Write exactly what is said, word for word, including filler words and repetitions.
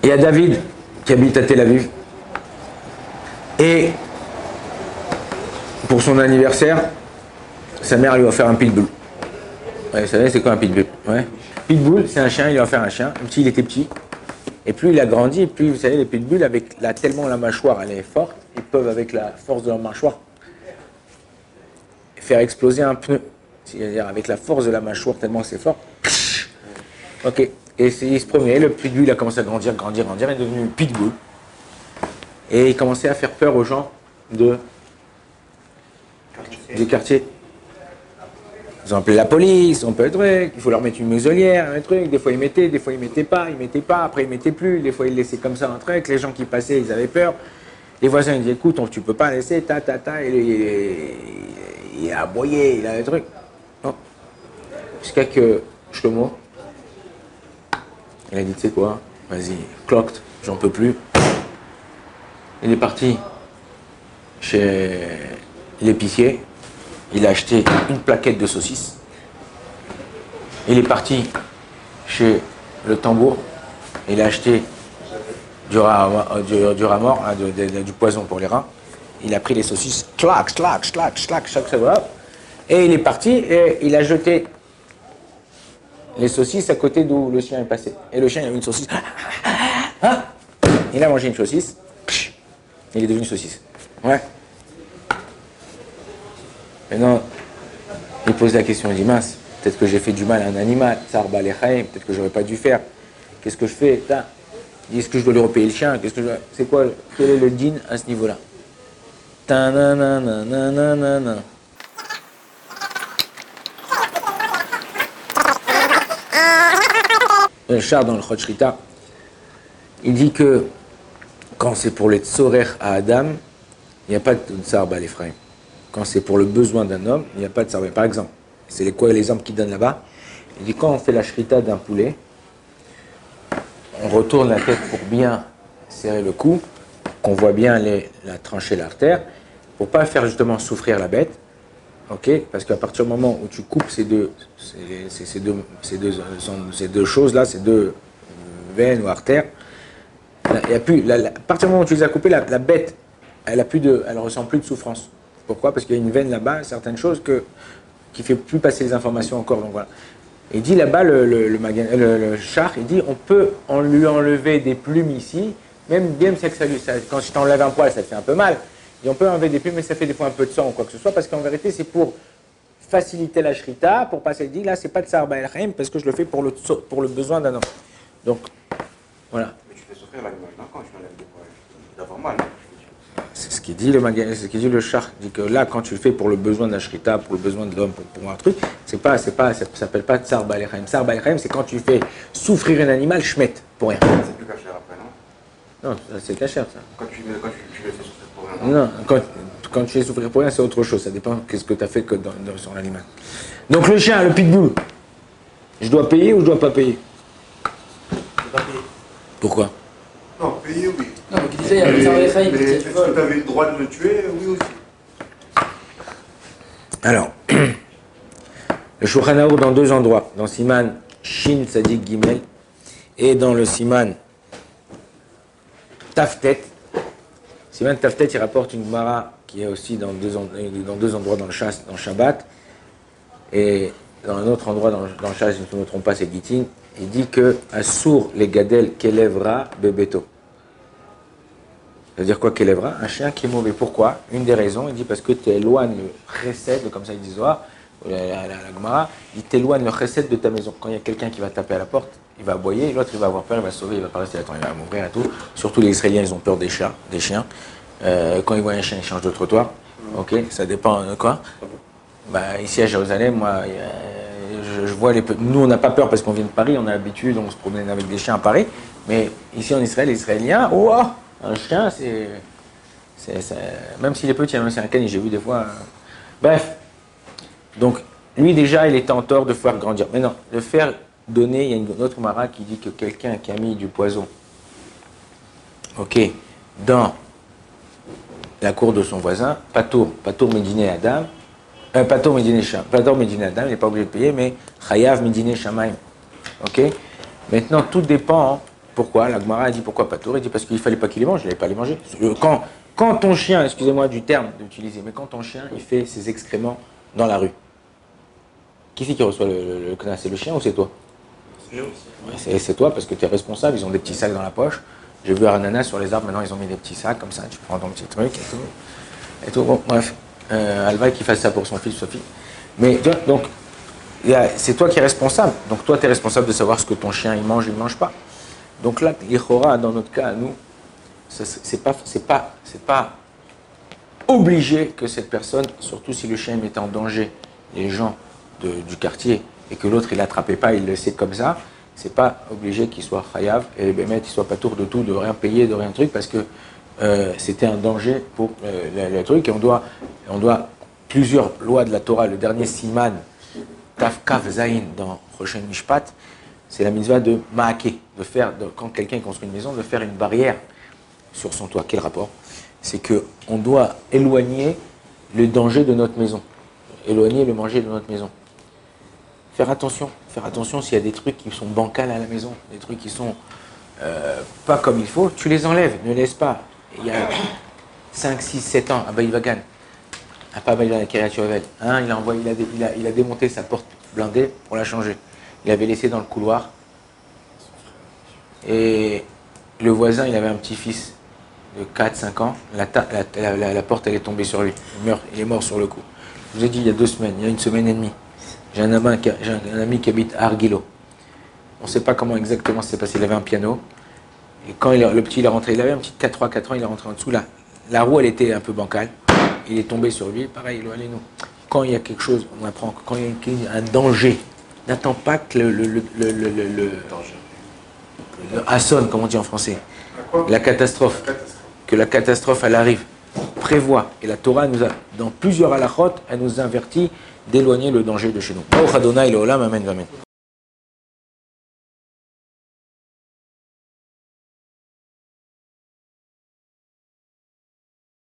y a David qui habite à Tel Aviv. Et pour son anniversaire, sa mère lui a offert un pitbull. Ouais, vous savez, c'est quoi un pitbull? Ouais. Pitbull, c'est un chien, il lui a offert un chien. Un petit, il était petit. Et plus il a grandi, plus, vous savez, les pitbulls, avec la, tellement la mâchoire, elle est forte, ils peuvent, avec la force de leur mâchoire, faire exploser un pneu. C'est-à-dire, avec la force de la mâchoire, tellement c'est fort. Ok. Et il se promenait, le pitbull il a commencé à grandir, grandir, grandir, il est devenu pitbull. Et il commençait à faire peur aux gens de, du quartier. Ils ont appelé la police, on peut être truc, il faut leur mettre une muselière, un truc. Des fois ils mettaient, des fois ils mettaient pas, ils mettaient pas, après ils mettaient plus, des fois ils laissaient comme ça un truc. Les gens qui passaient, ils avaient peur. Les voisins ils disaient écoute, on, tu peux pas laisser, ta ta ta, et il, il a aboyé, il a des trucs. Non. Jusqu'à que Shlomo, il a dit tu sais quoi, vas-y, clocked, j'en peux plus. Il est parti chez l'épicier. Il a acheté une plaquette de saucisses. Il est parti chez le tambour. Il a acheté du rat, du, du rat mort, hein, de, de, de, du poison pour les rats. Il a pris les saucisses, clac, clac, clac, clac, chaque seconde. Et il est parti et il a jeté les saucisses à côté d'où le chien est passé. Et le chien, il a eu une saucisse. Ah, il a mangé une saucisse. Il est devenu saucisse. Ouais. Maintenant, il pose la question, il dit mince, peut-être que j'ai fait du mal à un animal, Sarba Lechaim, peut-être que j'aurais pas dû faire. Qu'est-ce que je fais? Il dit est-ce que je dois lui repayer le chien? Qu'est-ce que je dois... C'est quoi? Quel est le din à ce niveau-là? Le char dans le Chod Shrita, il dit que quand c'est pour les tzorer à Adam, il n'y a pas de Sarba Lechaim. Quand c'est pour le besoin d'un homme, il n'y a pas de sarbe. Par exemple, c'est les quoi l'exemple qu'il donne là-bas. Il dit quand on fait la shrita d'un poulet, on retourne la tête pour bien serrer le cou, qu'on voit bien les, la trancher l'artère, pour pas faire justement souffrir la bête. Ok, parce qu'à partir du moment où tu coupes ces deux, ces, ces, ces deux, ces deux, ces deux choses-là, ces deux veines ou artères, il y a plus. La, la, à partir du moment où tu les as coupées, la, la bête, elle a plus de, elle ressent plus de souffrance. Pourquoi? Parce qu'il y a une veine là-bas, certaines choses que, qui ne fait plus passer les informations encore. Donc voilà. Il dit là-bas, le, le, le, le, le char, il dit on peut en lui enlever des plumes ici, même bien que ça lui, ça, quand je t'enlève un poil, ça te fait un peu mal. Il dit on peut enlever des plumes, mais ça fait des fois un peu de sang ou quoi que ce soit, parce qu'en vérité, c'est pour faciliter la shrita, pour passer. Il dit là, c'est pas de sarba el chaim, parce que je le fais pour le, pour le besoin d'un homme. Donc, voilà. Mais tu fais souffrir l'animal, non, quand tu enlèves des poils. D'avoir mal. C'est ce qu'il dit le magasin, c'est ce qu'il dit le char, dit que là quand tu le fais pour le besoin de la shrita, pour le besoin de l'homme, pour, pour un truc, c'est pas, c'est pas, ça s'appelle pas tsar balechaim. Tsar balechaim, c'est quand tu fais souffrir un animal, schmet, pour rien. C'est plus caché après, non? Non, c'est caché ça. Quand tu, quand tu, tu le fais souffrir pour rien. Non, non quand, quand tu fais souffrir pour rien, c'est autre chose. Ça dépend de ce que tu as fait que dans, dans, sur l'animal. Donc le chien, le pitbull, je dois payer ou je dois pas payer? Je dois pas payer. Pourquoi? Non, payer, oui. Non, mais qui disait, il y a le tsar balechaim. Mais est-ce que tu avais le droit de le tuer? Oui aussi. Alors, le Shulchan Arour dans deux endroits, dans Siman Shin Tzadik Gimel et dans le Siman Taftet. Siman Taftet, il rapporte une Gemara qui est aussi dans deux, dans deux endroits dans le Shas, dans Shabbat, et dans un autre endroit dans, dans le Shas, si je ne me trompe pas, c'est Gitin. Il dit que Assour les gadel kelevra bebeto. Ça veut dire quoi kelevra? Un chien qui est mauvais. Pourquoi? Une des raisons, il dit parce que tu éloignes le chesed, comme ça il dit Zohar, la, la, la, la Gemara, il t'éloigne le chesed de ta maison. Quand il y a quelqu'un qui va taper à la porte, il va aboyer, l'autre il va avoir peur, il va se sauver, il va pas rester, attends, il va m'ouvrir et tout. Surtout les Israéliens, ils ont peur des chats, des chiens. Euh, quand ils voient un chien, ils changent de trottoir. Ok, ça dépend de quoi. Bah, ici à Jérusalem, moi, je, je vois les. Nous, on n'a pas peur parce qu'on vient de Paris, on a l'habitude, on se promène avec des chiens à Paris. Mais ici en Israël, les Israéliens, oh, un chien, c'est. Même s'il est petit, même si c'est un caniche, j'ai vu des fois. Euh... Bref. Donc, lui, déjà, il était en tort de faire grandir. Mais non, le faire donner, il y a une autre mara qui dit que quelqu'un qui a mis du poison, ok, dans la cour de son voisin, Patour, Patour Médiné Adam, euh, Patour Médiné Shamaim, Patour Médiné Adam, il n'est pas obligé de payer, mais Chayav Médiné Shamaim. Ok. Maintenant, tout dépend Pourquoi? La Gemara a dit pourquoi pas tour? Il dit parce qu'il fallait pas qu'il les mange, il n'allait pas les manger. Quand, quand ton chien, excusez-moi du terme d'utiliser, mais quand ton chien il fait ses excréments dans la rue, qui c'est qui reçoit le, le, le knas? C'est le chien ou c'est toi? C'est, c'est toi parce que tu es responsable, ils ont des petits sacs dans la poche. J'ai vu à Ananas sur les arbres, maintenant ils ont mis des petits sacs comme ça, tu prends ton petit truc et tout. Et tout. Bon, bref, euh, Alva qui fasse ça pour son fils, Sophie. Mais tu vois, donc, il y a, c'est toi qui es responsable. Donc toi, tu es responsable de savoir ce que ton chien il mange ou il ne mange pas. Donc là, l'Ichora, dans notre cas, nous, ce c'est pas, c'est pas, c'est pas obligé que cette personne, surtout si le chien mettait en danger les gens de, du quartier et que l'autre il l'attrapait pas, il le sait comme ça, c'est pas obligé qu'il soit chayav et les bémet, il soit pas tour de tout, de rien payer, de rien truc, parce que euh, c'était un danger pour euh, le, le truc et on doit, on doit plusieurs lois de la Torah, le dernier siman, Taf Kaf Zayin dans Rochen Mishpat, c'est la mitzvah de ma'aké, de faire, de, quand quelqu'un construit une maison, de faire une barrière sur son toit. Quel rapport? C'est qu'on doit éloigner le danger de notre maison, éloigner le danger de notre maison. Faire attention, faire attention s'il y a des trucs qui sont bancals à la maison, des trucs qui sont euh, pas comme il faut, tu les enlèves, ne laisse pas. Il y a cinq, six, sept ans, à Baïvagan, à pas Baïvagan, à Kiryat Yovel, hein, il, a envoyé, il, a, il, a, il a démonté sa porte blindée pour la changer. Il avait laissé dans le couloir. Et le voisin, il avait un petit-fils de quatre cinq ans. La, ta, la, la, la, la porte, elle est tombée sur lui. Il, meurt, il est mort sur le coup. Je vous ai dit, il y a deux semaines, il y a une semaine et demie. J'ai un, ami, j'ai un, un ami qui habite à Argilo. On ne sait pas comment exactement c'est passé. Il avait un piano. Et quand il, le petit il est rentré, il avait un petit trois quatre ans, il est rentré en dessous. Là, la roue, elle était un peu bancale. Il est tombé sur lui. Pareil, éloignez-nous. Quand il y a quelque chose, on apprend que quand il y a un danger, n'attends pas que le, le, le, le, le, le, le Hasson, comme on dit en français, la catastrophe, que la catastrophe elle arrive, prévoit. Et la Torah nous a, dans plusieurs halachot, elle nous avertit d'éloigner le danger de chez nous. Amen, amen.